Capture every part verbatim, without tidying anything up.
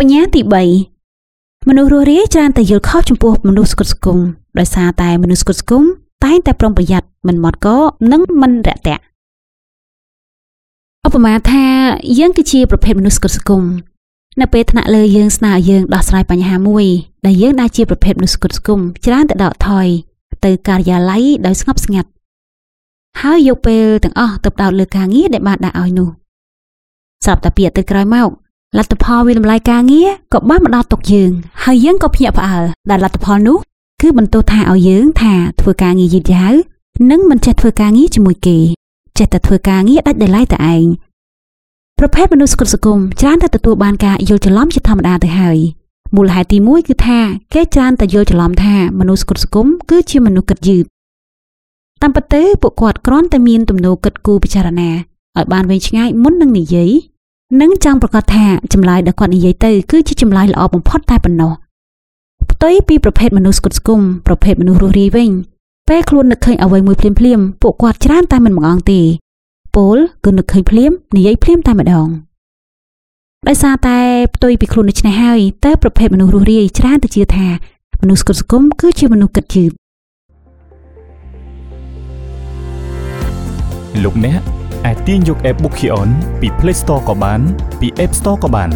បញ្ញាទីបីមនុស្សរស់រាយច្រើនតែយល់ខុសចំពោះមនុស្សស្គត់ស្គំដោយសារតែមនុស្សស្គត់ស្គំតែងតែប្រុងប្រយ័ត្នមិនម៉ត់កនិងមិនរាក់ទាក់ឧបមាថាយើងគឺជាប្រភេទមនុស្សស្គត់ស្គំនៅពេលថ្នាក់លើយើងស្នើឲ្យយើងដោះស្រាយបញ្ហាមួយដែលយើងដែលជាប្រភេទមនុស្សស្គត់ស្គំច្រើនតែដកថយទៅការិយាល័យដោយស្ងប់ស្ងាត់ហើយយកពេលទាំងអស់ទៅផ្ដោតលើការងារដែលបានដាក់ឲ្យនោះស្រាប់តែពាក្យទៅក្រោយមកលទ្ធផលវិលំល័យការងារក៏បានមកដល់តុយើងហើយយើងក៏ភ្ញាក់ផ្អើលដែលលទ្ធផលនោះគឺបន្ទោសថាឲ្យយើងថាធ្វើការងារយឺតយ៉ាវនិងមិនចេះធ្វើការងារជាមួយគេចេះតែធ្វើការងារដាច់ដោយឡែកតែឯងប្រភេទមនុស្សស្គត់ស្គំច្រើនតែទទួលបានការយល់ច្រឡំជាធម្មតាទៅហើយមូលហេតុទីមួយគឺថាគេច្រើនតែយល់ច្រឡំថាមនុស្សស្គត់ស្គំគឺជាមនុស្សគិតយឺតតាមពិតទៅពួកគាត់គ្រាន់តែមានទំនោរគិតគូរពិចារណាឲ្យបានវែងឆ្ងាយមុននឹងនិយាយនិងចង់ប្រកាសថាចម្លើយដែលគាត់និយាយទៅគឺជាចម្លើយល្អបំផុតតែប៉ុណ្ណោះផ្ទុយពីប្រភេទមនុស្សស្គត់ស្គំប្រភេទមនុស្សរស់រាយវិញពេលខ្លួននឹកឃើញអ្វីមួយភ្លាមភ្លាមពួកគាត់ច្រើនតែមិនបង្អង់ទេពលគឺនឹកឃើញភ្លាមនិយាយភ្លាមតែម្ដងដោយសារតែផ្ទុយពីខ្លួនដូច្នេះហើយតើប្រភេទមនុស្សរស់រាយច្រើនតែជឿថាមនុស្សស្គត់ស្គំគឺជាមនុស្សគិតយឺតលោកអ្នកអាចទាញយក app Bookion ពី Play Store ក៏បានពី App Store ក៏បាន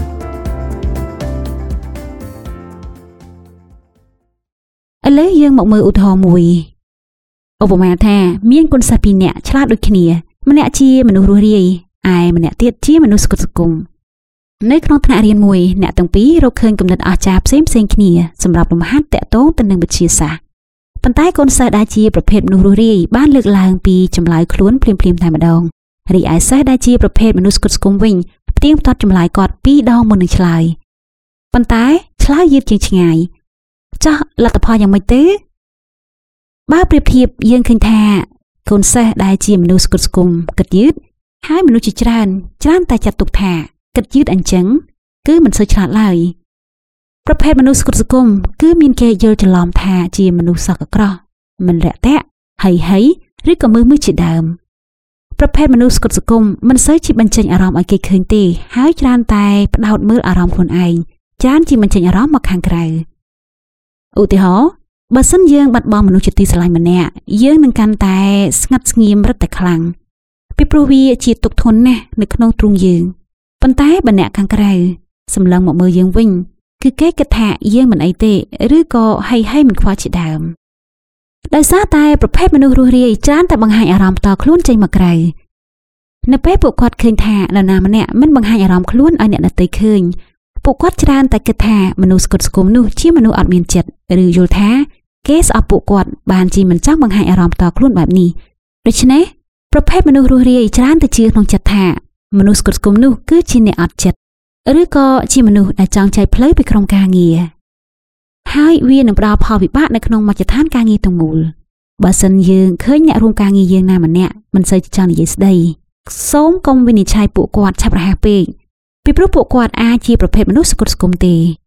ឥឡូវយើងមកមើលឧទាហរណ៍មួយឧបមាថាមានកូនសិស្សពីរនាក់ឆ្លាតដូចគ្នាម្នាក់ជាមនុស្សរស់រាយឯម្នាក់ទៀតជាមនុស្សស្គត់ស្គំនៅក្នុងថ្នាក់រៀនមួយអ្នកទាំងពីររកឃើញគំនិតអស្ចារ្យផ្សេងផ្សេងគ្នាសម្រាប់លំហាត់តាក់ទងទៅនឹងវិទ្យាសាស្ត្រប៉ុន្តែកូនសិស្សដែលជាប្រភេទមនុស្សរស់រាយបានលើកឡើងពីចម្លើយខ្លួនភ្លាមៗតែម្ដងរីឯសិស្សដែលជាប្រភេទមនុស្សស្គត់ស្គំវិញផ្ទៀងផ្ទាត់ចម្លើយគាត់ពីរដងមុននឹងឆ្លើយប៉ុន្តែឆ្លើយយឺតជាងឆ្ងាយចោះលទ្ធផលយ៉ាងម៉េចទៅបើប្រៀបធៀបយើងឃើញថាកូនសិស្សដែលជាមនុស្សស្គត់ស្គំគិតយឺតហើយមនុស្សជាច្រើនច្រើនតែចាត់ទុកថាគិតយឺតអញ្ចឹងគឺមិនសូវឆ្លាតឡើយប្រភេទមនុស្សស្គត់ស្គំគឺមានគេយល់ច្រឡំថាជាមនុស្សសក់ក្រោះមិនរាក់ទាក់ហីហីឬក៏មើលមើលជាដើមប្រភេទមនុស្សស្គត់ស្គំមិនសូវជាបញ្ចេញអារម្មណ៍ឲ្យគេឃើញទេហើយច្រើនតែផ្ដោតមើលអារម្មណ៍ខ្លួនឯងច្រើនជាបញ្ចេញអារម្មណ៍មកខាងក្រៅឧទាហរណ៍បើសិនយើងបាត់បង់មនុស្សជាទីស្រឡាញ់ម្នាក់យើងនឹងកាន់តែស្ងាត់ស្ងៀមរឹតតែខ្លាំងពីព្រោះវាជាទុក្ខធន់ណាស់នៅក្នុងទ្រូងយើងប៉ុន្តែបើអ្នកខាងក្រៅសម្លឹងមកមើលយើងវិញគឺគេគិតថាយើងមិនអីទេឬក៏ហីហីមិនខ្វល់ជាដើមដោយសារតែប្រភេទមនុស្សរស់រាយច្រើនតែបង្ហាញអារម្មណ៍តខ្លួនចេញមកក្រៅនៅពេលពួកគាត់ឃើញថានរណាម្នាក់មិនបង្ហាញអារម្មណ៍ខ្លួនឲ្យអ្នកដទៃឃើញពួកគាត់ច្រើនតែគិតថាមនុស្សស្គត់ស្គំនោះជាមនុស្សអត់មានចិត្តឬយល់ថាគេស្អប់ពួកគាត់បានជាមិនចង់បង្ហាញអារម្មណ៍តខ្លួនបែបនេះដូច្នេះប្រភេទមនុស្សរស់រាយច្រើនតែជឿក្នុងចិត្តថាមនុស្សស្គត់ស្គំនោះគឺជាអ្នកអត់ចិត្តឬក៏ជាមនុស្សដែលចង់ចែកផ្លូវពីក្រុមការងារហើយវានឹងផ្ដល់ផលវិបាកនៅក្នុងមជ្ឈដ្ឋានការងារទាំងមូលបើសិនយើងឃើញអ្នករួមការងារយើងណាម្នាក់មិនសូវចង់និយាយស្ដីសូមកុំវិនិច្ឆ័យពួកគាត់ឆាប់រហ័សពេកពីព្រោះពួកគាត់អាចជាប្រភេទមនុស្សស្គត់ស្គំទេ